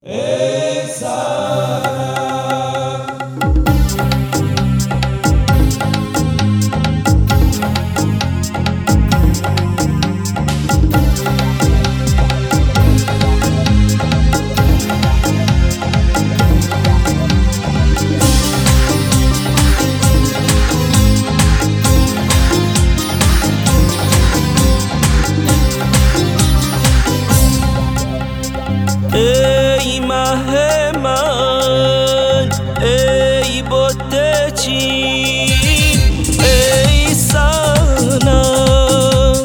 ای سنم ای مه من ای بوده چین ای صنم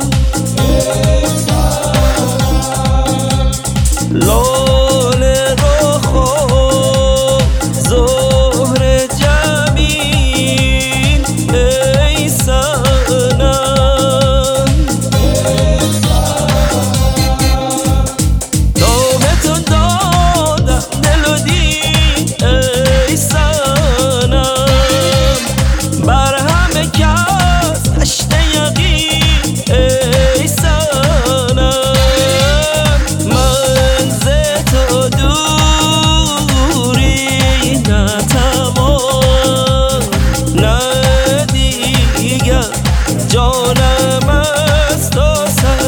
لاله رخ و زهر جبین ای صنم دامتون دادم دل و دین ای صنم بر همه کس هشت یقین ای صنم من ز تو دوری نتوان نه دیگر جانم است و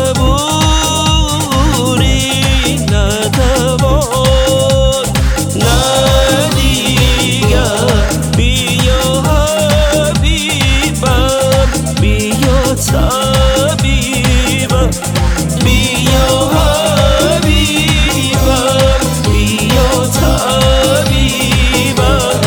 صبوری نتوان نه دیگر بیا حبیبم بیا طبیبم بیا حبیبم بیا طبیبم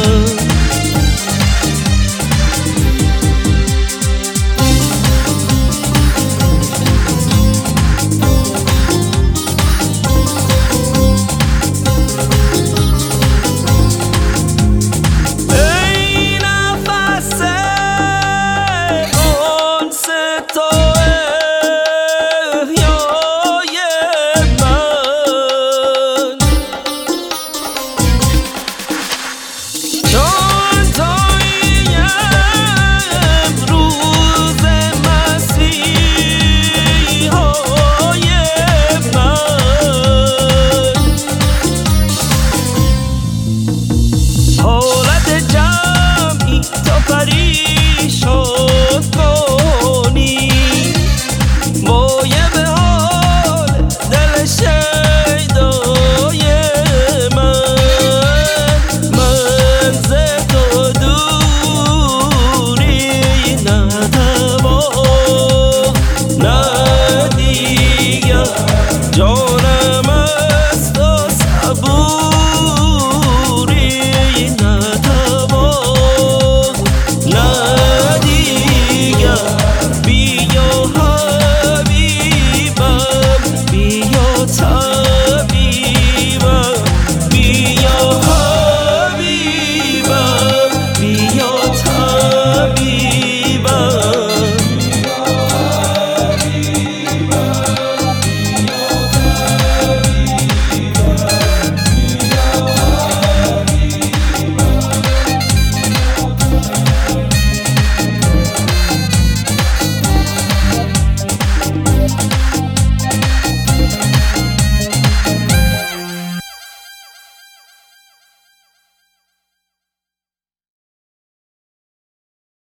ای نفس انس تو احیای من چون تویی امروز مسیحای من حالت جمعی تا پریشان کنی مایه به حال دل شیدای من ز تو دوری نتوان نه دیگر جانم است و صبوری نتوان نه دیگر بیا حبیبم بیا